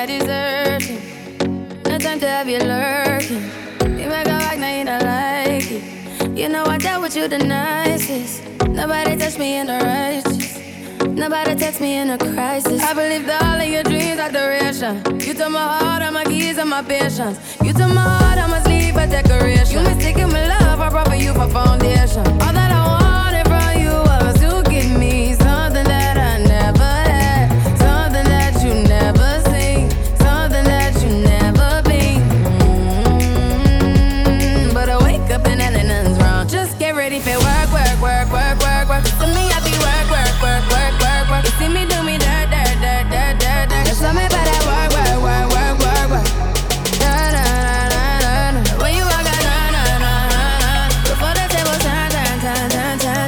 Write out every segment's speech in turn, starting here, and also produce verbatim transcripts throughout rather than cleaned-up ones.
I deserting. No time to have you lurking. You make a act, now you don't like it. You know I dealt with you the nicest. Nobody touched me in the righteous. Nobody text me in a crisis. I believed all of your dreams are duration. You took my heart, all my keys, and my patience. You took my heart, I must leave a decoration. You mistaken my love, I brought for you for foundation. All that I wanted from you was to give me something that I never had, something that you never seen, something that you never been. Mm-hmm. But I wake up and nothing's wrong. Just get ready for work, work, work, work, work, work. To me, I be work, work, work, work, work, work. You see me do me dirt, dirt, dirt, dirt, dirt, dirt. Just tell me about that work, work, work, work, work, work. Na na na na na. When you walk out, na na na na na. Before the table turn, turn, turn, turn, turn.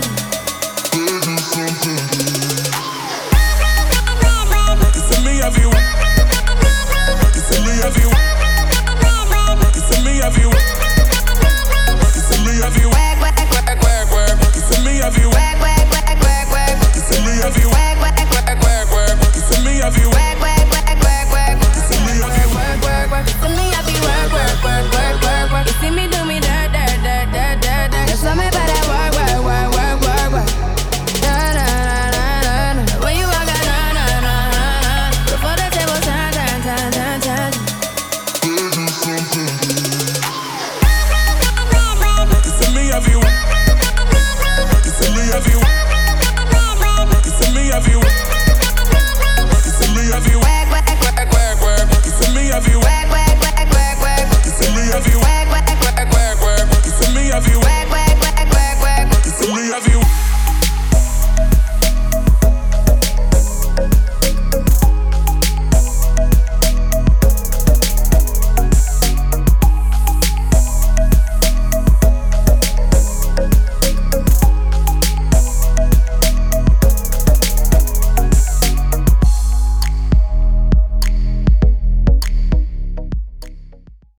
You see me have you. You see me have you. You see me have you. You see me have you. Work, work, work, work, work. You see me have you. Work, work, work, work, work. You see me have you. Work, work, work, work, work. You see me have you. Work,